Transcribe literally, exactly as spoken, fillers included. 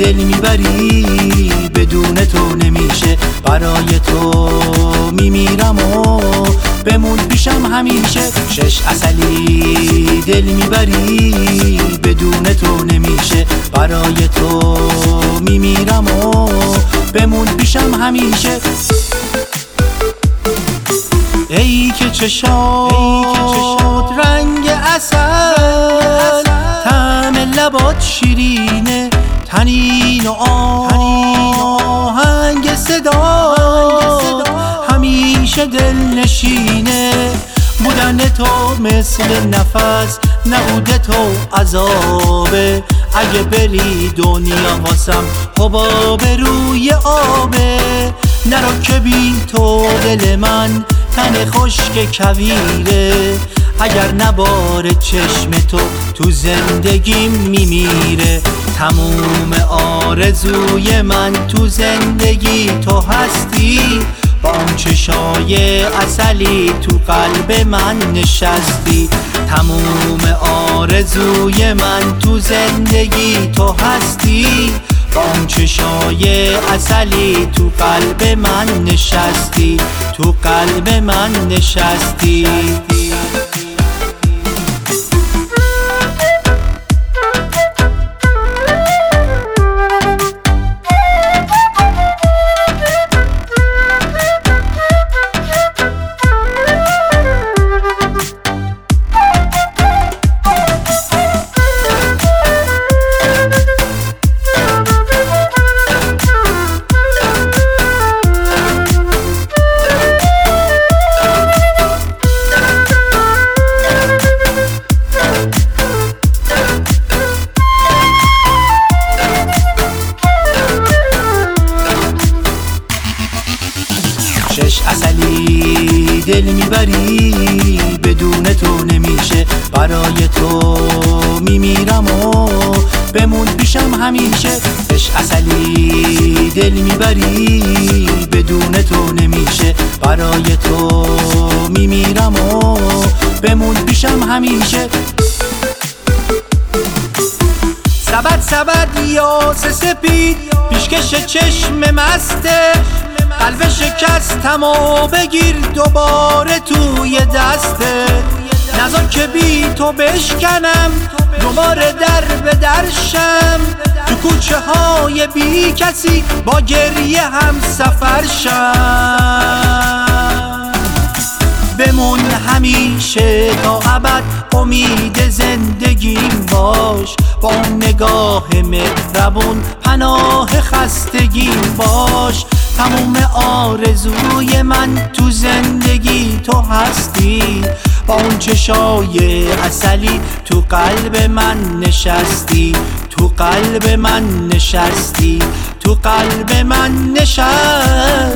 دل میبری بدون تو نمیشه، برای تو میمیرم و بمون پیشم همیشه. شش عسلی دل میبری بدون تو نمیشه، برای تو میمیرم و بمون پیشم همیشه. ای که چشات رنگ عسل، طعم لبات شیرینه، تنین و آهنگ صدا همیشه دل نشینه. بودن تو مثل نفس، نبوده تو عذابه. اگه بری دنیا واسم حباب روی آبه. نرو که بی تو دل من تن خشک کویره، اگر نباره چشم تو تو زندگیم میمیره. تموم آرزوی من تو زندگی تو هستی، با اون چشای عسلی تو قلب من نشستی. تموم آرزوی من تو زندگی تو هستی، با اون چشای عسلی تو قلب من نشستی، تو قلب من نشستی. شش عسلی دل میبری بدون تو نمیشه، برای تو میمیرم و بمون پیشم همیشه. شش عسلی دل میبری بدون تو نمیشه، برای تو میمیرم و بمون پیشم همیشه. سبد سبد یاس سپید پیشکش چشم مسته، قلب شکستم و بگیر دوباره توی دسته. نذار که بی تو بشکنم دوباره در به درشم، تو کوچه های بی کسی با گریه هم سفر شم. بمون همیشه تا ابد امید زندگیم باش، با اون نگاه مهربون پناه خستگیم باش. تموم آرزوی من تو زندگی تو هستی، با اون چشای عسلی تو قلب من نشستی، تو قلب من نشستی، تو قلب من نشستی.